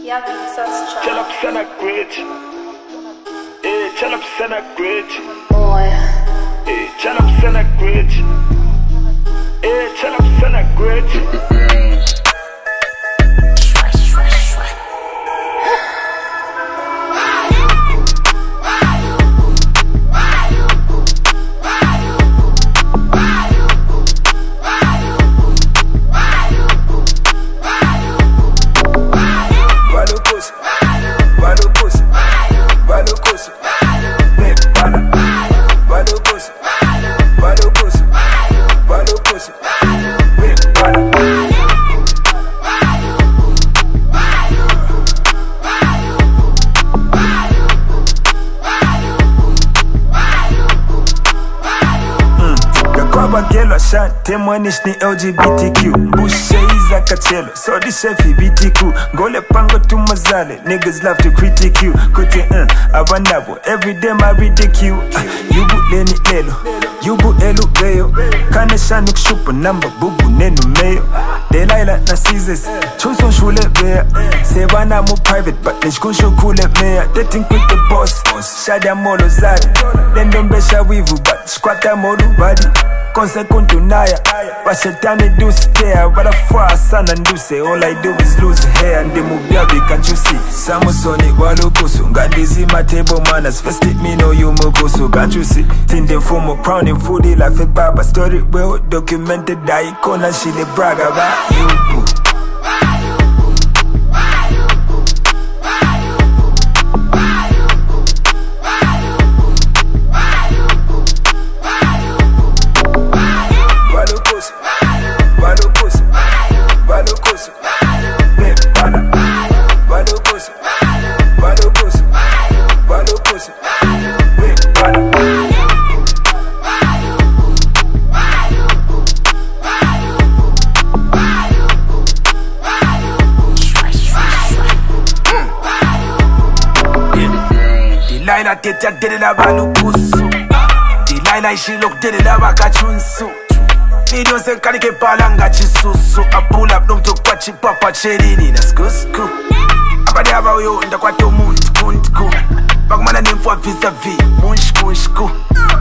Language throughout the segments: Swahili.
Yeah, Vinicius Chan. Tell up sana great. Tell up sana great. Boy. Tell up sana great. Tell up sana great. Bagelo shante mwanish ni LGBTQ Busheiza kachelo, so di shefi BTQ Ngole pango tumazale, niggas love to critique you Kote abanabo, everyday my ridicule Yubu leni lelo, yubu elu beyo Kane shanuk shupa namba bubu nenu meyo Delilah na Caesars, chuso shule beya Sebana mu private, but nishkusho kule meya Dating with the boss, shada molo zari Lendombesha wivu, but squatta molu body Konse kuntunaya Bashetani do stare Barafaa sana nduse All I do is lose hair Ndimu byabi can't you see Samusoni walukusu Ngandizi matable manners First it me know you mukusu Can't you see Tinde fumo crowning foodie Life baba Story well documented Daikona shile braga ba you. Delilah tete delela balukusu Delilah ishilok delela bakachunsu Video se kalike palanga chisusu I pull up nom to kwachi papa cherini na skusku Abade aba uyo nda kwa to muntku Bagmana nimfwa vis-a-vis munshku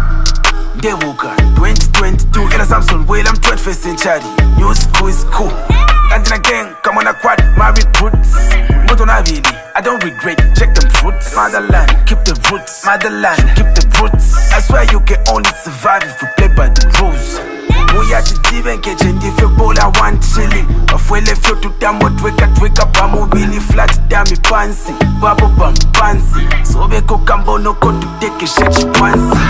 Ndevuka 2022 Ela Samson well I'm 21st century New school is cool Antina gang come on a quad my recruits Muto na vili I don't regret, check them fruits Motherland, keep the roots Motherland, keep the roots I swear you can only survive if you play by the rules We are to even catch and if you bowl I want chili Afwele fyo tutamo tweka Pamu bili flat dami pansi Babo bam pansi Sobe kukambo no ko tuteke shachi pansi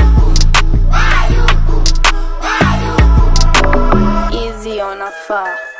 Easy on a far.